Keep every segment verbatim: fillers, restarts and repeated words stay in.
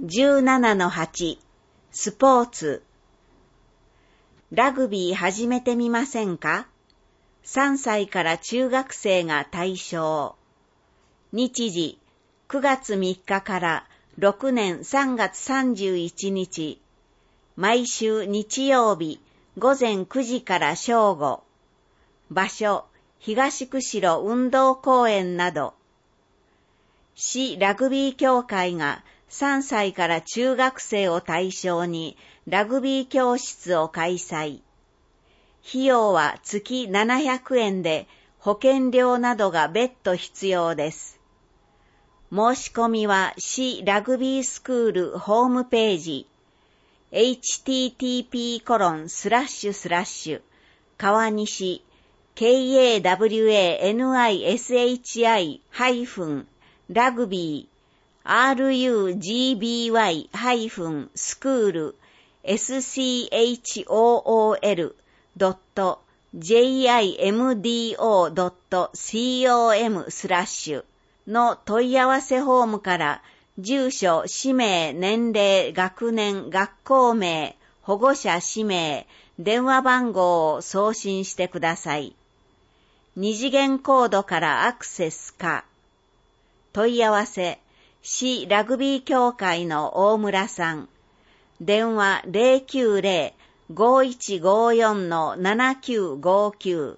じゅうななのはち スポーツ。ラグビー始めてみませんか？さんさいから中学生が対象。日時くがつみっかからろくねんさんがつさんじゅういちにち。毎週日曜日ごぜんくじから正午。場所東釧路運動公園など。市ラグビー協会がさんさいから中学生を対象にラグビー教室を開催。費用は月ななひゃくえんで保険料などが別途必要です。申し込みは市ラグビースクールホームページ エイチティーティーピーコロンスラッシュスラッシュ川西 ケーエーダブリューエーエヌアイエスエイチアイ ハイフンラグビー アールユージービーワイ ハイフンスクール エスシーエイチオーオーエル ドット ジェイアイエムディーオー ドット コム スラッシュの問い合わせフォームから住所、氏名、年齢、学年、学校名、保護者氏名、電話番号を送信してください。二次元コードからアクセスか。問い合わせ、市ラグビー協会の大村さん。電話 ゼロきゅうゼロ ごいちごよん ななきゅうごきゅう。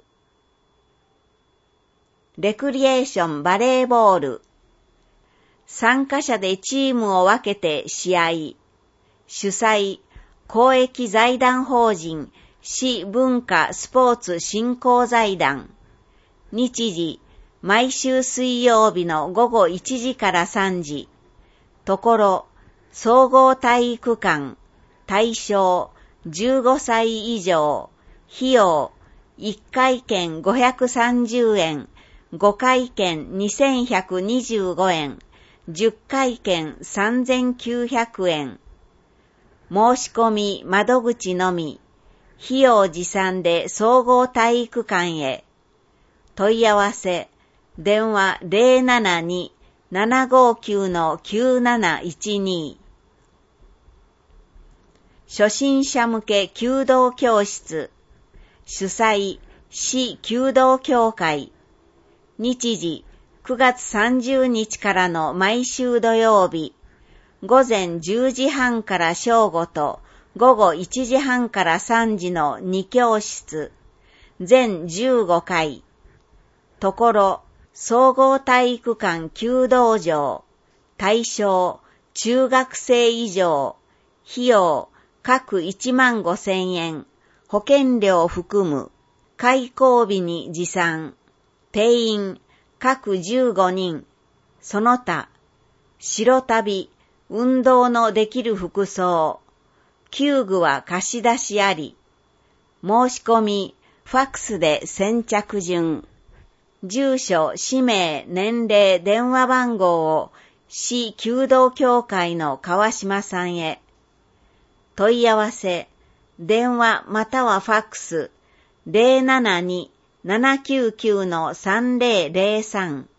レクリエーションバレーボール。参加者でチームを分けて試合。主催、公益財団法人市文化スポーツ振興財団。日時、毎週水曜日のごごいちじからさんじ。ところ、総合体育館。対象、じゅうごさい以上。費用、いっかい券ごひゃくさんじゅうえん。ごかい券にせんひゃくにじゅうごえん。じゅっかい券さんぜんきゅうひゃくえん。申し込み窓口のみ。費用持参で総合体育館へ。問い合わせ、電話 ゼロななに ななごきゅう きゅうなないちに。初心者向け弓道教室。主催、市弓道協会。日時、くがつさんじゅうにちからの毎週土曜日。午前じゅうじはんから正午と午後いちじはんからさんじのに教室。全じゅうごかい。ところ、総合体育館弓道場。対象、中学生以上。費用、各いちまんごせんえん。保険料含む。開講日に持参。定員、各じゅうごにん。その他、白旅、運動のできる服装。弓具は貸し出しあり。申し込み、ファックスで先着順。住所、氏名、年齢、電話番号を市弓道協会の川島さんへ。問い合わせ、電話またはファックス ゼロななに ななきゅうきゅう さんぜろぜろさん。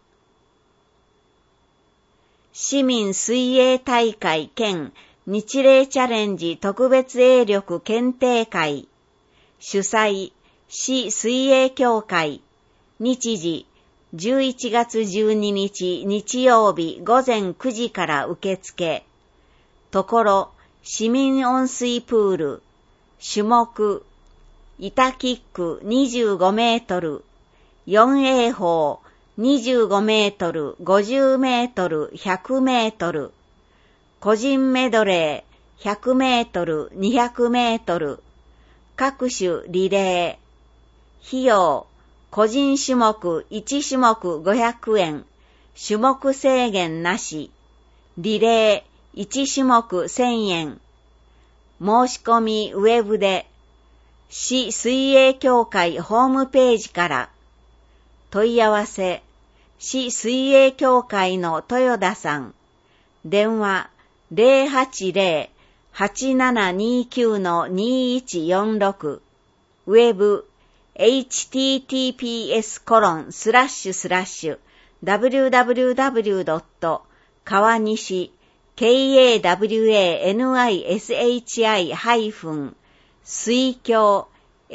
市民水泳大会兼日例チャレンジ特別泳力検定会。主催、市水泳協会。日時、じゅういちがつじゅうににち日曜日ごぜんくじから受付。ところ、市民温水プール。種目、板キックにじゅうごメートル、よんえい法にじゅうごメートル、ごじゅうメートル、ひゃくメートル。個人メドレー、ひゃくメートル、にひゃくメートル。各種リレー。費用、個人種目いち種目ごひゃくえん。種目制限なし。リレーいち種目せんえん。申し込みウェブで。市水泳協会ホームページから。問い合わせ、市水泳協会の豊田さん。電話 ゼロはちゼロ はちななにきゅう にいちよんろく。ウェブ、エイチティーティーピーエスコロンスラッシュスラッシュダブリューダブリューダブリュードット川西 kawanishi- 水郷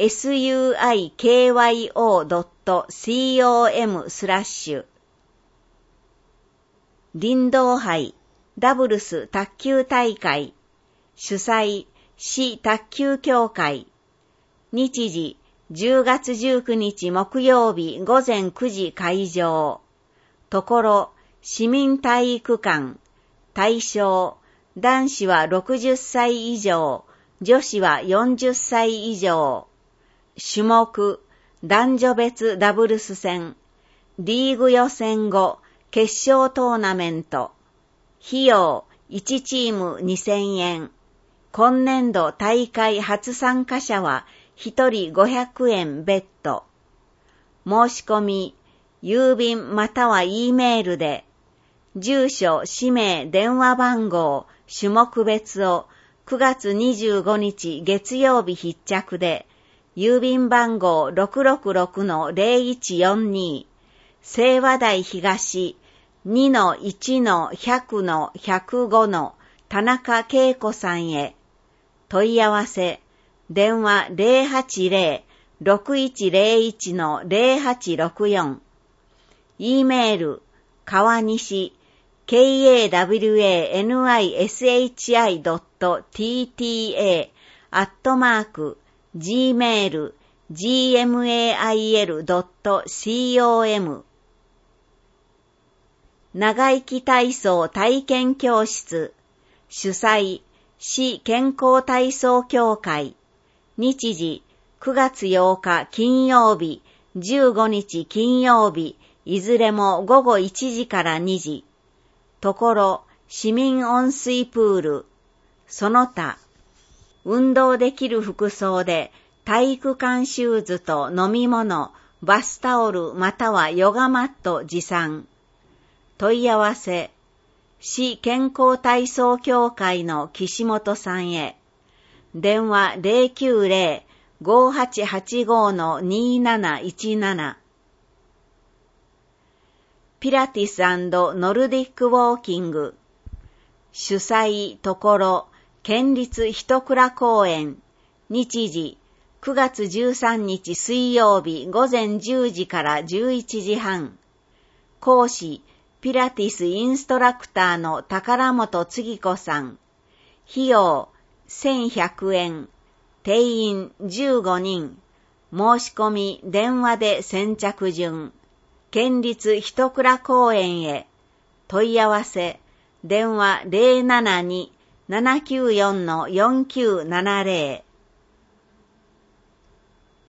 suikyo.com スラッシュ林道杯ダブルス卓球大会主催市卓球協会日時じゅうがつじゅうくにち木曜日午前くじ会場ところ市民体育館対象男子はろくじゅっさい以上女子はよんじゅっさい以上種目男女別ダブルス戦リーグ予選後決勝トーナメント費用いちチームにせんえん今年度大会初参加者はひとりごひゃくえん別途申し込み郵便または E メールで住所、氏名、電話番号、種目別をくがつにじゅうごにち月曜日必着で郵便番号 ろくろくろくのゼロいちよんに 清和台東 にのいちのひゃくのひゃくごの田中恵子さんへ問い合わせ電話 ゼロはちゼロ ろくいちゼロいちのゼロはちろくよん E メール川西 kawanishi.tta アットマーク gmail gmail.com 長生き体操体験教室主催市健康体操協会日時くがつようか金曜日じゅうごにち金曜日いずれもごごいちじからにじところ市民温水プールその他運動できる服装で体育館シューズと飲み物バスタオルまたはヨガマット持参問い合わせ市健康体操協会の岸本さんへ電話 ゼロきゅうゼロ ごはちはちご になないちななピラティス&ノルディックウォーキング主催ところ県立一倉公園日時くがつじゅうさんにち水曜日午前じゅうじからじゅういちじはん講師ピラティスインストラクターの宝本次子さん費用せんひゃくえん定員じゅうごにん申し込み電話で先着順県立一倉公園へ問い合わせ電話 ゼロななに ななきゅうよん よんきゅうななゼロ